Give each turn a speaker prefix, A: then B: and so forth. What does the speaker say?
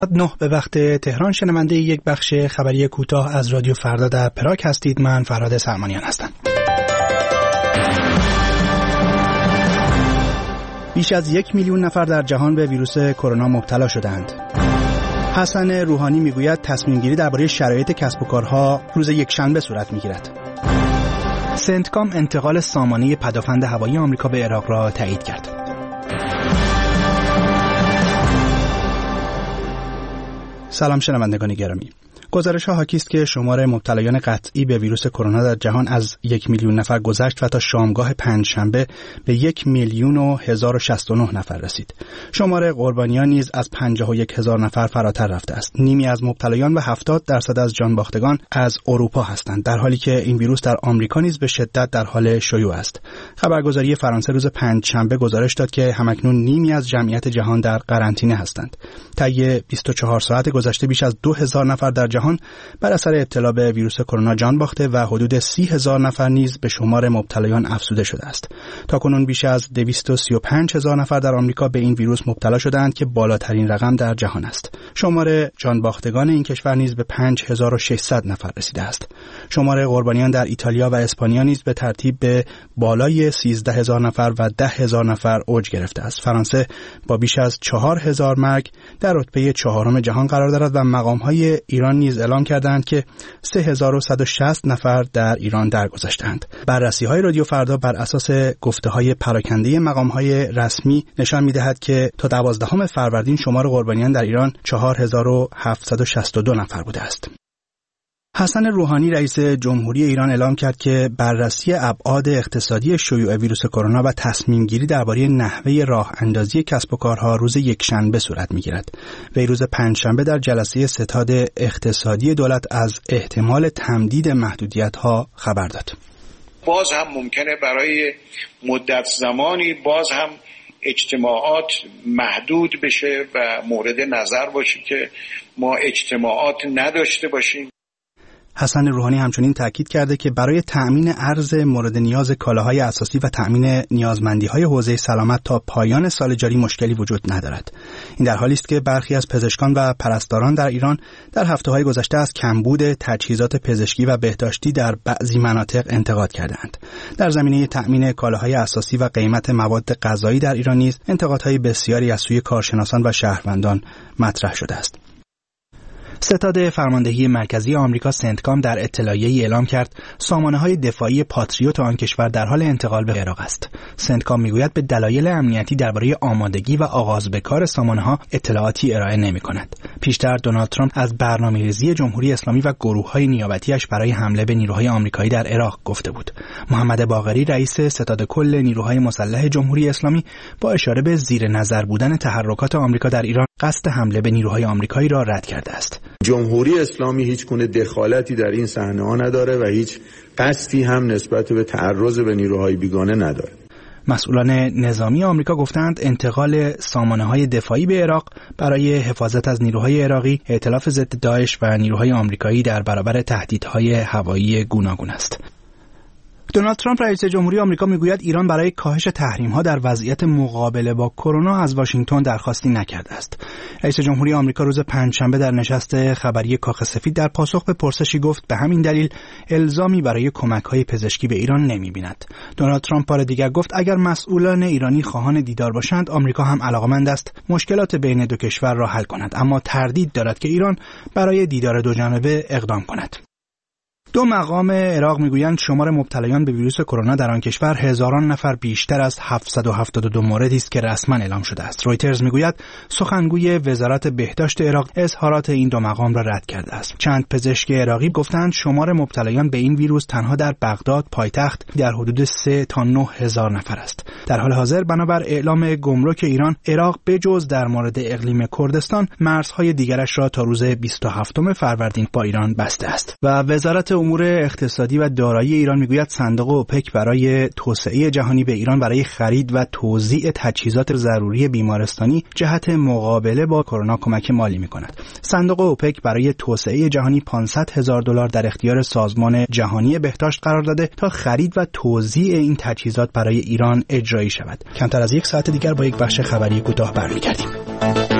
A: 9 به وقت تهران شنونده یک بخش خبری کوتاه از رادیو فردا در پراگ هستید. من فرهاد سلمانیان هستم. بیش از 1 میلیون نفر در جهان به ویروس کرونا مبتلا شدند. حسن روحانی میگوید تصمیم گیری درباره شرایط کسب و کارها روز یکشنبه صورت میگیرد. سنتکام انتقال سامانه پدافند هوایی آمریکا به عراق را تایید کرد. سلام شنوندگان گرامی. گزارش‌ها حاکی است که شمار مبتلایان قطعی به ویروس کرونا در جهان از 1 میلیون نفر گذشت و تا شامگاه پنجشنبه به 1,000,069 نفر رسید. شمار قربانیان نیز از 51,000 نفر فراتر رفته است. نیمی از مبتلایان و 70% از جانباختگان از اروپا هستند، در حالی که این ویروس در آمریکا نیز به شدت در حال شیوع است. خبرگزاری فرانسه روز پنجشنبه گزارش داد که همکنون نیمی از جمعیت جهان در قرنطینه هستند. طی 24 ساعت گذشته بیش از 2000 نفر در جهان بر اثر ابتلا به ویروس کرونا جان باخته و حدود 30,000 نفر نیز به شمار مبتلایان افزوده شده است. تاکنون بیش از 235,000 نفر در آمریکا به این ویروس مبتلا شدند که بالاترین رقم در جهان است. شمار جان باختگان این کشور نیز به 5600 نفر رسیده است. شمار قربانیان در ایتالیا و اسپانیا نیز به ترتیب به بالای 13000 نفر و 10,000 نفر اوج گرفته است. فرانسه با بیش از 4000 مرگ در رتبه 4 جهان قرار دارد و مقام‌های ایران نیز اعلام کردند که 3160 نفر در ایران درگذشتند. بررسی‌های رادیو فردا بر اساس گفته‌های پراکنده مقام‌های رسمی نشان می‌دهد که تا 12 فروردین شمار قربانیان در ایران 4762 نفر بوده است. حسن روحانی رئیس جمهوری ایران اعلام کرد که بررسی ابعاد اقتصادی شیوع ویروس کرونا و تصمیم گیری درباره نحوه راه اندازی کسب و کارها روز یکشنبه صورت می‌گیرد. وی روز پنجشنبه در جلسه ستاد اقتصادی دولت از احتمال تمدید محدودیت‌ها خبر داد.
B: باز هم ممکنه برای مدت زمانی باز هم اجتماعات محدود بشه و مورد نظر باشه که ما اجتماعات نداشته باشیم.
A: حسن روحانی همچنین تاکید کرده که برای تأمین ارز مورد نیاز کالاهای اساسی و تأمین نیازمندی‌های حوزه سلامت تا پایان سال جاری مشکلی وجود ندارد. این در حالی است که برخی از پزشکان و پرستاران در ایران در هفته‌های گذشته از کمبود تجهیزات پزشکی و بهداشتی در بعضی مناطق انتقاد کردند. در زمینه تأمین کالاهای اساسی و قیمت مواد غذایی در ایران نیز انتقادهای بسیاری از سوی کارشناسان و شهروندان مطرح شده است. ستاد فرماندهی مرکزی آمریکا سنتکام در اطلاعیه‌ای اعلام کرد سامانه‌های دفاعی پاتریوت آن کشور در حال انتقال به عراق است. سنتکام میگوید به دلایل امنیتی درباره آمادگی و آغاز به کار سامانه‌ها اطلاعاتی ارائه نمی‌کند. پیشتر دونالد ترامپ از برنامه‌ریزی جمهوری اسلامی و گروه‌های نیابتی‌اش برای حمله به نیروهای آمریکایی در عراق گفته بود. محمد باقری رئیس ستاد کل نیروهای مسلح جمهوری اسلامی با اشاره به زیر نظر بودن تحرکات آمریکا در ایران قصد حمله به نیروهای آمریکایی را رد کرده است.
C: جمهوری اسلامی هیچ گونه دخالتی در این صحنه‌ها نداره و هیچ قصدی هم نسبت به تعرض به نیروهای بیگانه نداره.
A: مسئولان نظامی آمریکا گفتند انتقال سامانه‌های دفاعی به عراق برای حفاظت از نیروهای عراقی، ائتلاف ضد داعش و نیروهای آمریکایی در برابر تهدیدهای هوایی گوناگون است. دونالد ترامپ رئیس جمهوری آمریکا میگوید ایران برای کاهش تحریم‌ها در وضعیت مقابله با کرونا از واشنگتن درخواستی نکرده است. رئیس جمهوری آمریکا روز پنجشنبه در نشست خبری کاخ سفید در پاسخ به پرسشی گفت به همین دلیل الزامی برای کمک‌های پزشکی به ایران نمی‌بیند. دونالد ترامپ بار دیگر گفت اگر مسئولان ایرانی خواهان دیدار باشند آمریکا هم علاقمند است مشکلات بین دو کشور را حل کند، اما تردید دارد که ایران برای دیدار دوجانبه اقدام کند. دو مقام عراق میگویند شمار مبتلایان به ویروس کرونا در آن کشور هزاران نفر بیشتر از 772 موردی است که رسما اعلام شده است. رویترز میگوید سخنگوی وزارت بهداشت عراق اظهارات این دو مقام را رد کرده است. چند پزشک عراقی گفتند شمار مبتلایان به این ویروس تنها در بغداد پایتخت در حدود 3 تا 9 هزار نفر است. در حال حاضر بنابر اعلام گمرک ایران، عراق بجز در مورد اقلیم کردستان مرزهای دیگرش را تا روز 27 فروردین با ایران بسته است. و وزارت امور اقتصادی و دارایی ایران میگوید صندوق اوپک برای توسعه جهانی به ایران برای خرید و توزیع تجهیزات ضروری بیمارستانی جهت مقابله با کرونا کمک مالی میکند. صندوق اوپک برای توسعه جهانی $500,000 در اختیار سازمان جهانی بهداشت قرار داده تا خرید و توزیع این تجهیزات برای ایران اجرایی شود. کمتر از یک ساعت دیگر با یک بخش خبری کوتاه برمیگردیم.